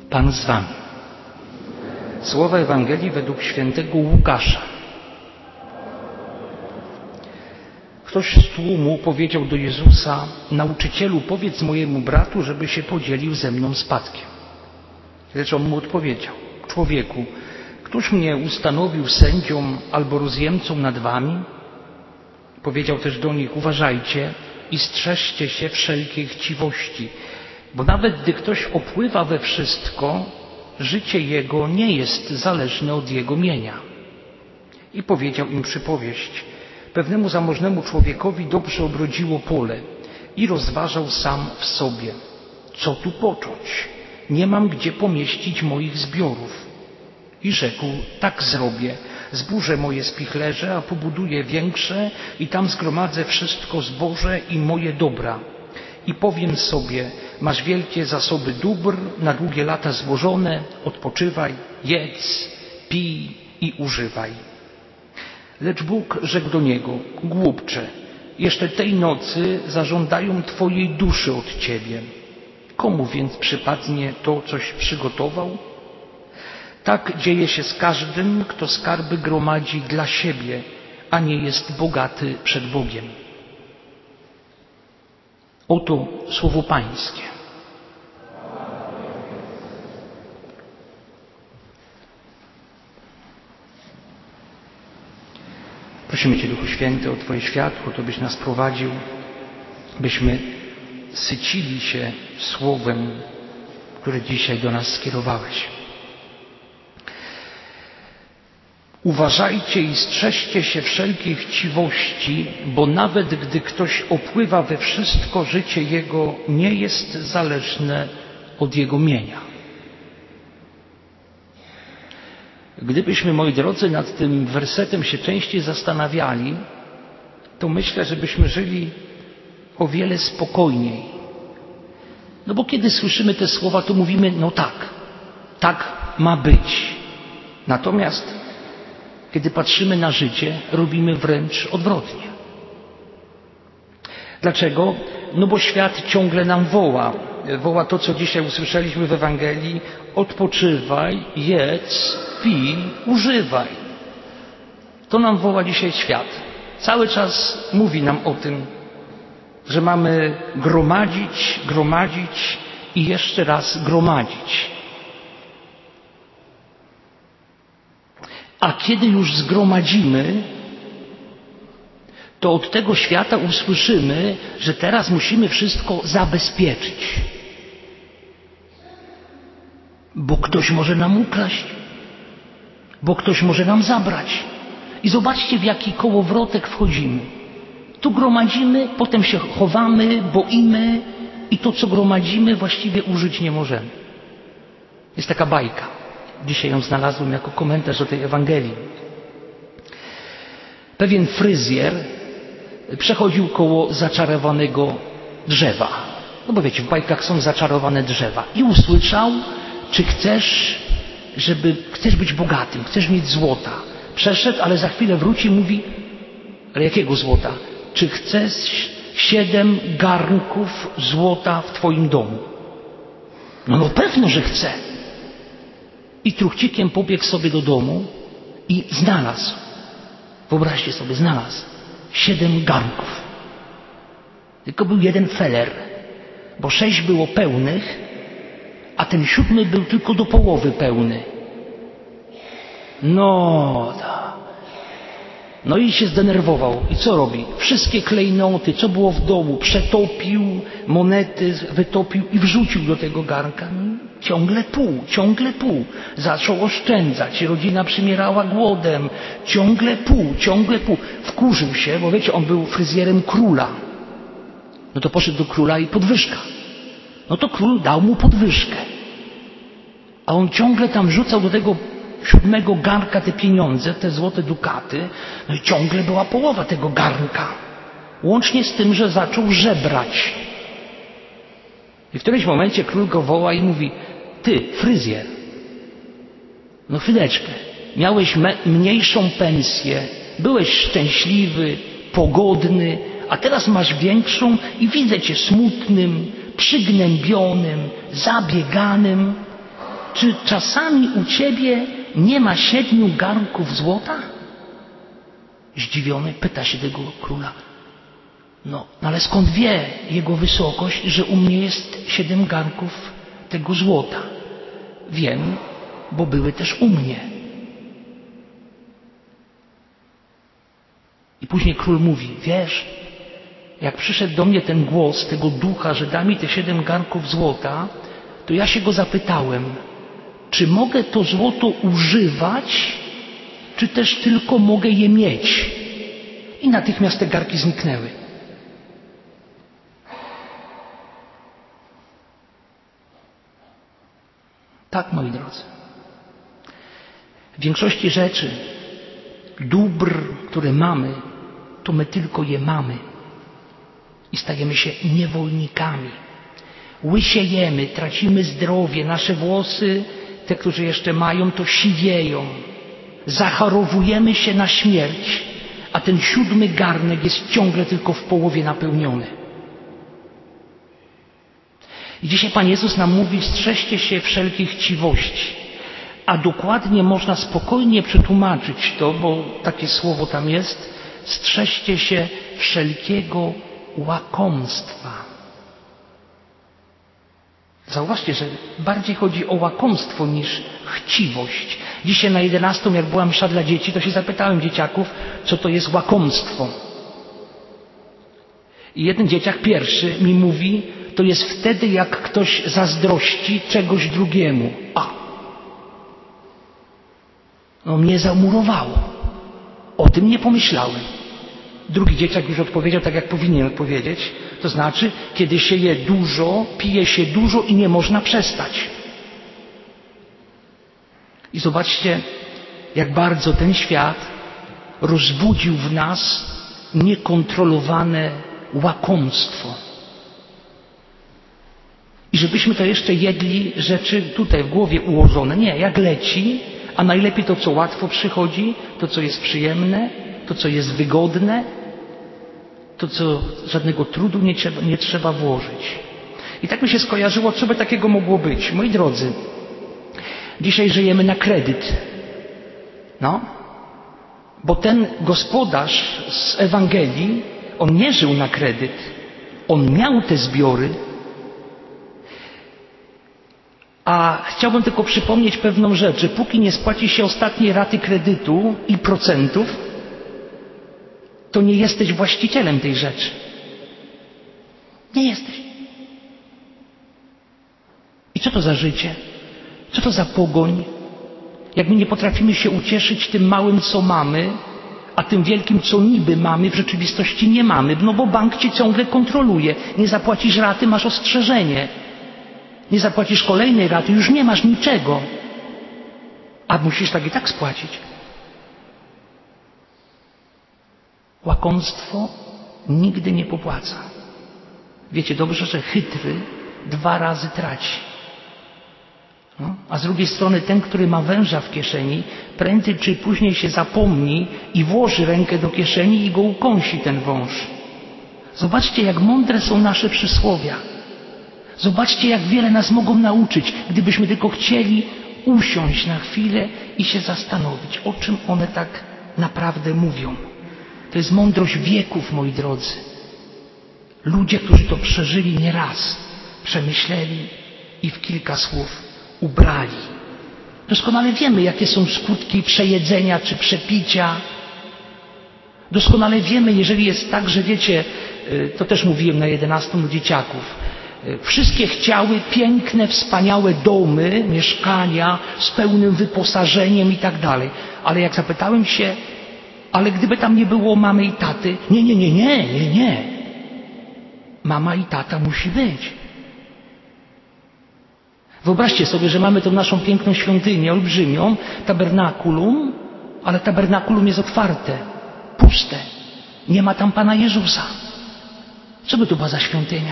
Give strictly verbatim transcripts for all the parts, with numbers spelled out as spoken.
Pan z wami. Słowa Ewangelii według świętego Łukasza. Ktoś z tłumu powiedział do Jezusa: Nauczycielu, powiedz mojemu bratu, żeby się podzielił ze mną spadkiem. Lecz on mu odpowiedział: Człowieku, któż mnie ustanowił sędzią albo rozjemcą nad wami? Powiedział też do nich: Uważajcie i strzeżcie się wszelkiej chciwości, bo nawet gdy ktoś opływa we wszystko, życie jego nie jest zależne od jego mienia. I powiedział im przypowieść: Pewnemu zamożnemu człowiekowi dobrze obrodziło pole i rozważał sam w sobie: co tu począć? Nie mam gdzie pomieścić moich zbiorów. I rzekł: tak zrobię, zburzę moje spichlerze, a pobuduję większe i tam zgromadzę wszystko zboże i moje dobra. I powiem sobie: masz wielkie zasoby dóbr, na długie lata złożone, odpoczywaj, jedz, pij i używaj. Lecz Bóg rzekł do niego: głupcze, jeszcze tej nocy zażądają twojej duszy od ciebie. Komu więc przypadnie to, coś przygotował? Tak dzieje się z każdym, kto skarby gromadzi dla siebie, a nie jest bogaty przed Bogiem. Oto słowo Pańskie. Prosimy Cię, Duchu Święty, o Twoje światło, to byś nas prowadził, byśmy sycili się słowem, które dzisiaj do nas skierowałeś. Uważajcie i strzeżcie się wszelkiej chciwości, bo nawet gdy ktoś opływa we wszystko, życie jego nie jest zależne od jego mienia. Gdybyśmy, moi drodzy, nad tym wersetem się częściej zastanawiali, to myślę, że byśmy żyli o wiele spokojniej. No bo kiedy słyszymy te słowa, to mówimy: no tak, tak ma być. Natomiast kiedy patrzymy na życie, robimy wręcz odwrotnie. Dlaczego? No bo świat ciągle nam woła. Woła to, co dzisiaj usłyszeliśmy w Ewangelii: odpoczywaj, jedz, pij, używaj. To nam woła dzisiaj świat. Cały czas mówi nam o tym, że mamy gromadzić, gromadzić i jeszcze raz gromadzić. A kiedy już zgromadzimy, to od tego świata usłyszymy, że teraz musimy wszystko zabezpieczyć, bo ktoś może nam ukraść, bo ktoś może nam zabrać. I zobaczcie, w jaki kołowrotek wchodzimy. Tu gromadzimy, potem się chowamy, boimy i to, co gromadzimy, właściwie użyć nie możemy. Jest taka bajka. Dzisiaj ją znalazłem jako komentarz do tej Ewangelii. Pewien fryzjer przechodził koło zaczarowanego drzewa. No bo wiecie, w bajkach są zaczarowane drzewa. I usłyszał: czy chcesz, żeby, chcesz być bogatym, chcesz mieć złota. Przeszedł, ale za chwilę wróci i mówi: ale jakiego złota? Czy chcesz siedem garnków złota w twoim domu? No, no pewno, że chcę. I truchcikiem pobiegł sobie do domu i znalazł, wyobraźcie sobie, znalazł siedem garnków. Tylko był jeden feler, bo sześć było pełnych, a ten siódmy był tylko do połowy pełny. No, da. No i się zdenerwował. I co robi? Wszystkie klejnoty, co było w domu, przetopił, monety wytopił i wrzucił do tego garnka. Ciągle pół, ciągle pół. Zaczął oszczędzać. Rodzina przymierała głodem. Ciągle pół, ciągle pół. Wkurzył się, bo wiecie, on był fryzjerem króla. No to poszedł do króla i podwyżka. No to król dał mu podwyżkę. A on ciągle tam wrzucał do tego siódmego garnka te pieniądze, te złote dukaty. No i ciągle była połowa tego garnka. Łącznie z tym, że zaczął żebrać. I w którymś momencie król go woła i mówi: ty, fryzjer, no chwileczkę, miałeś me- mniejszą pensję, byłeś szczęśliwy, pogodny, a teraz masz większą i widzę cię smutnym, przygnębionym, zabieganym. czy czasami u ciebie nie ma siedmiu garnków złota? Zdziwiony pyta się tego króla. No, ale skąd wie jego wysokość, że u mnie jest siedem garnków tego złota? Wiem, bo były też u mnie. I później król mówi, wiesz, jak przyszedł do mnie ten głos tego ducha, że da mi te siedem garnków złota, to ja się go zapytałem, czy mogę to złoto używać, czy też tylko mogę je mieć? I natychmiast te garnki zniknęły. Tak, moi drodzy. W większości rzeczy, dóbr, które mamy, to my tylko je mamy. I stajemy się niewolnikami. Łysiejemy, tracimy zdrowie, nasze włosy, te, którzy jeszcze mają, to siwieją. Zachorowujemy się na śmierć, a ten siódmy garnek jest ciągle tylko w połowie napełniony. I dzisiaj Pan Jezus nam mówi, strzeżcie się wszelkich chciwości. A dokładnie można spokojnie przetłumaczyć to, bo takie słowo tam jest, strzeżcie się wszelkiego łakomstwa. Zauważcie, że bardziej chodzi o łakomstwo niż chciwość. Dzisiaj na jedenastą, jak była msza dla dzieci, to się zapytałem dzieciaków, co to jest łakomstwo. I jeden dzieciak pierwszy mi mówi, to jest wtedy, jak ktoś zazdrości czegoś drugiemu. A! No mnie zamurowało. O tym nie pomyślałem. Drugi dzieciak już odpowiedział tak, jak powinien odpowiedzieć. To znaczy, kiedy się je dużo, pije się dużo i nie można przestać. I zobaczcie, jak bardzo ten świat rozbudził w nas niekontrolowane łakomstwo. I żebyśmy to jeszcze jedli rzeczy tutaj w głowie ułożone. Nie, jak leci, a najlepiej to, co łatwo przychodzi, to, co jest przyjemne, to, co jest wygodne, to, co żadnego trudu nie trzeba, nie trzeba włożyć. I tak mi się skojarzyło, co by takiego mogło być. Moi drodzy, dzisiaj żyjemy na kredyt. No, bo ten gospodarz z Ewangelii, on nie żył na kredyt. On miał te zbiory. A chciałbym tylko przypomnieć pewną rzecz, że póki nie spłaci się ostatniej raty kredytu i procentów, to nie jesteś właścicielem tej rzeczy. Nie jesteś. I co to za życie? Co to za pogoń? Jak my nie potrafimy się ucieszyć tym małym, co mamy, a tym wielkim, co niby mamy, w rzeczywistości nie mamy, no bo bank cię ciągle kontroluje. Nie zapłacisz raty, masz ostrzeżenie. Nie zapłacisz kolejnej raty, już nie masz niczego. A musisz tak i tak spłacić. Łakomstwo nigdy nie popłaca. Wiecie dobrze, że chytry dwa razy traci. No? A z drugiej strony ten, który ma węża w kieszeni, prędzej czy później się zapomni i włoży rękę do kieszeni i go ukąsi ten wąż. Zobaczcie, jak mądre są nasze przysłowia. Zobaczcie, jak wiele nas mogą nauczyć, gdybyśmy tylko chcieli usiąść na chwilę i się zastanowić, o czym one tak naprawdę mówią. To jest mądrość wieków, moi drodzy. Ludzie, którzy to przeżyli nieraz, przemyśleli i w kilka słów ubrali. Doskonale wiemy, jakie są skutki przejedzenia czy przepicia. Doskonale wiemy, jeżeli jest tak, że wiecie, to też mówiłem na jedenastą do dzieciaków, wszystkie chciały piękne, wspaniałe domy, mieszkania z pełnym wyposażeniem i tak dalej. Ale jak zapytałem się, ale gdyby tam nie było mamy i taty, nie, nie, nie, nie, nie, nie. Mama i tata musi być. Wyobraźcie sobie, że mamy tą naszą piękną świątynię, olbrzymią, tabernakulum, ale tabernakulum jest otwarte, puste. Nie ma tam Pana Jezusa. Co by to była za świątynia?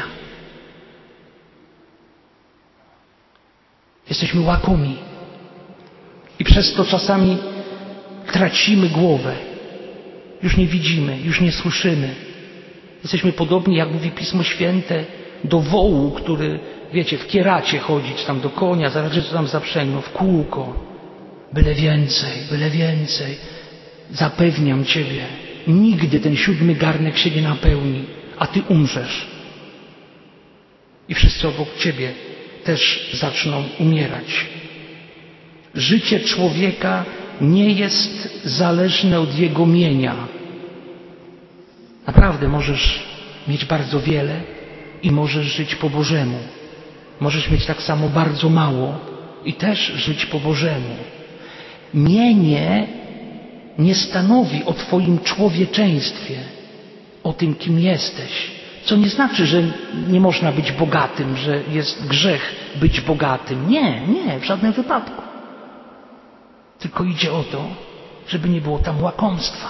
Jesteśmy łakomi i przez to czasami tracimy głowę. Już nie widzimy, już nie słyszymy. Jesteśmy podobni, jak mówi Pismo Święte, do wołu, który wiecie, w kieracie chodzić tam do konia, zależy co tam zaprzęgną, w kółko. Byle więcej, byle więcej. Zapewniam Ciebie, nigdy ten siódmy garnek się nie napełni, a Ty umrzesz. I wszyscy obok Ciebie też zaczną umierać. Życie człowieka nie jest zależne od jego mienia. Naprawdę możesz mieć bardzo wiele i możesz żyć po Bożemu. Możesz mieć tak samo bardzo mało i też żyć po Bożemu. Mienie nie stanowi o Twoim człowieczeństwie, o tym, kim jesteś. Co nie znaczy, że nie można być bogatym, że jest grzech być bogatym. Nie, nie, w żadnym wypadku. Tylko idzie o to, żeby nie było tam łakomstwa.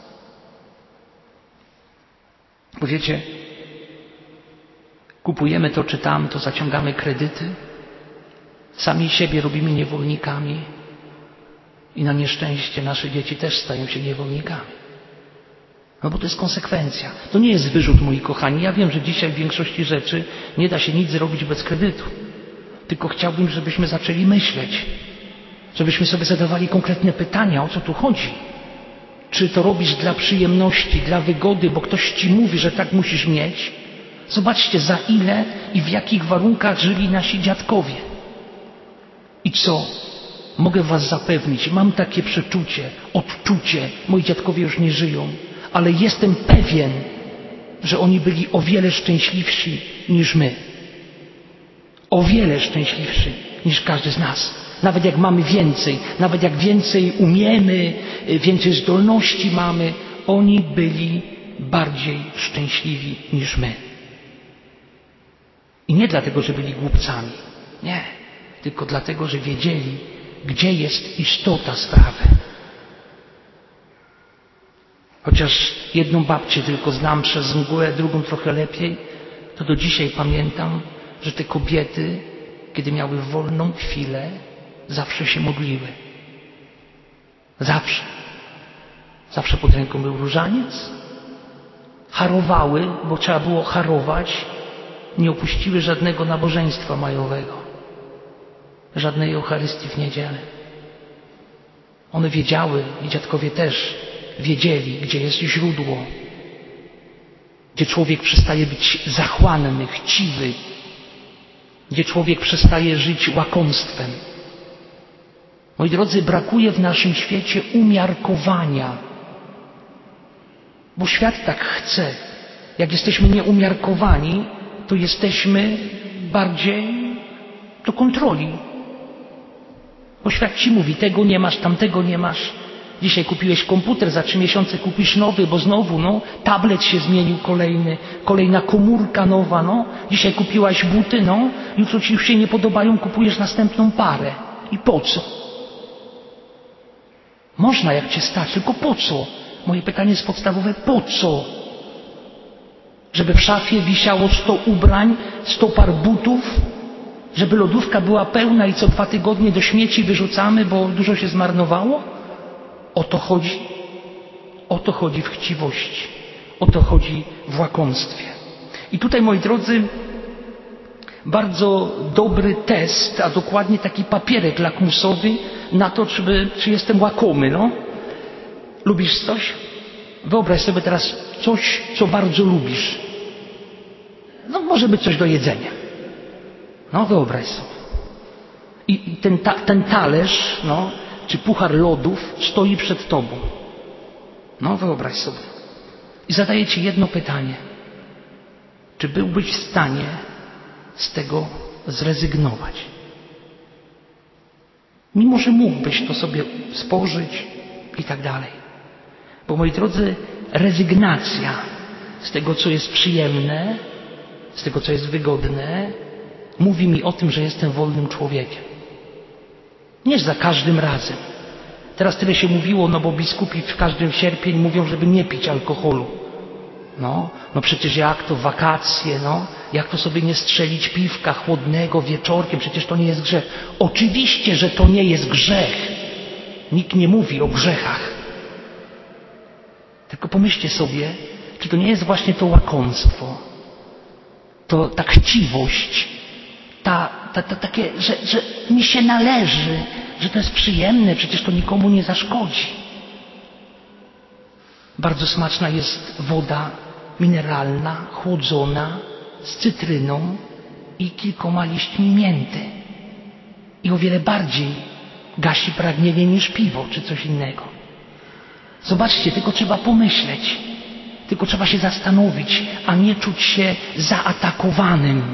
Bo wiecie, kupujemy to czy tamto, zaciągamy kredyty, sami siebie robimy niewolnikami i na nieszczęście nasze dzieci też stają się niewolnikami. No bo to jest konsekwencja. To nie jest wyrzut, moi kochani. Ja wiem, że dzisiaj w większości rzeczy nie da się nic zrobić bez kredytu. Tylko chciałbym, żebyśmy zaczęli myśleć. Żebyśmy sobie zadawali konkretne pytania, o co tu chodzi. Czy to robisz dla przyjemności, dla wygody, bo ktoś Ci mówi, że tak musisz mieć? Zobaczcie, za ile i w jakich warunkach żyli nasi dziadkowie. I co? Mogę Was zapewnić, mam takie przeczucie, odczucie, moi dziadkowie już nie żyją, ale jestem pewien, że oni byli o wiele szczęśliwsi niż my. O wiele szczęśliwsi niż każdy z nas. Nawet jak mamy więcej, nawet jak więcej umiemy, więcej zdolności mamy, oni byli bardziej szczęśliwi niż my. I nie dlatego, że byli głupcami. Nie. Tylko dlatego, że wiedzieli, gdzie jest istota sprawy. Chociaż jedną babcię tylko znam przez mgłę, drugą trochę lepiej, to do dzisiaj pamiętam, że te kobiety, kiedy miały wolną chwilę, zawsze się modliły. Zawsze. Zawsze pod ręką był różaniec. Harowały, bo trzeba było harować. Nie opuściły żadnego nabożeństwa majowego. Żadnej Eucharystii w niedzielę. One wiedziały, i dziadkowie też wiedzieli, gdzie jest źródło. Gdzie człowiek przestaje być zachłanny, chciwy. Gdzie człowiek przestaje żyć łakomstwem. Moi drodzy, brakuje w naszym świecie umiarkowania. Bo świat tak chce. Jak jesteśmy nieumiarkowani, to jesteśmy bardziej do kontroli. Bo świat Ci mówi, tego nie masz, tamtego nie masz. Dzisiaj kupiłeś komputer, za trzy miesiące kupisz nowy, bo znowu, no, tablet się zmienił kolejny, kolejna komórka nowa, no. Dzisiaj kupiłaś buty, no, jutro Ci już się nie podobają, kupujesz następną parę. I po co? Można, jak Cię stać, tylko po co? Moje pytanie jest podstawowe, po co? Żeby w szafie wisiało sto ubrań, sto par butów, żeby lodówka była pełna i co dwa tygodnie do śmieci wyrzucamy, bo dużo się zmarnowało? O to chodzi? O to chodzi w chciwości. O to chodzi w łakomstwie. I tutaj, moi drodzy, bardzo dobry test, a dokładnie taki papierek lakmusowy na to, czy, czy jestem łakomy, no. Lubisz coś? Wyobraź sobie teraz coś, co bardzo lubisz. No może być coś do jedzenia. No wyobraź sobie. I, i ten, ta, ten talerz, no, czy puchar lodów stoi przed tobą. No wyobraź sobie. I zadaję Ci jedno pytanie. Czy byłbyś w stanie z tego zrezygnować? Mimo że mógłbyś to sobie spożyć i tak dalej. Bo moi drodzy, rezygnacja z tego, co jest przyjemne, z tego, co jest wygodne, mówi mi o tym, że jestem wolnym człowiekiem. Nie za każdym razem. Teraz tyle się mówiło, no bo biskupi w każdym sierpień mówią, żeby nie pić alkoholu. No, no przecież jak to wakacje, no, jak to sobie nie strzelić piwka chłodnego wieczorkiem, przecież to nie jest grzech. Oczywiście, że to nie jest grzech. Nikt nie mówi o grzechach. Tylko pomyślcie sobie, czy to nie jest właśnie to łakomstwo, to ta chciwość, ta, ta, ta, takie, że, że mi się należy, że to jest przyjemne, przecież to nikomu nie zaszkodzi. Bardzo smaczna jest woda mineralna, chłodzona, z cytryną i kilkoma liśćmi mięty. I o wiele bardziej gasi pragnienie niż piwo czy coś innego. Zobaczcie, tylko trzeba pomyśleć, tylko trzeba się zastanowić, a nie czuć się zaatakowanym.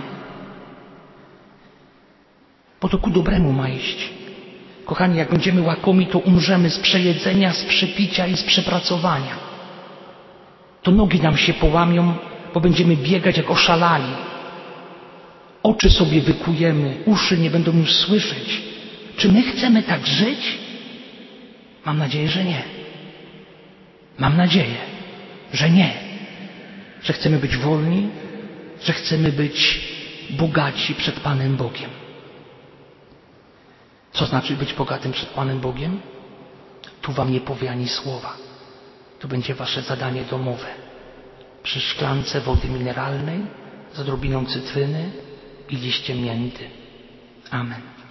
Bo to ku dobremu ma iść. Kochani, jak będziemy łakomi, to umrzemy z przejedzenia, z przepicia i z przepracowania. To nogi nam się połamią, bo będziemy biegać jak oszalali. Oczy sobie wykujemy, uszy nie będą już słyszeć. Czy my chcemy tak żyć? Mam nadzieję, że nie. Mam nadzieję, że nie. Że chcemy być wolni, że chcemy być bogaci przed Panem Bogiem. Co znaczy być bogatym przed Panem Bogiem? Tu wam nie powie ani słowa. To będzie wasze zadanie domowe. Przy szklance wody mineralnej z odrobiną cytryny i liściem mięty. Amen.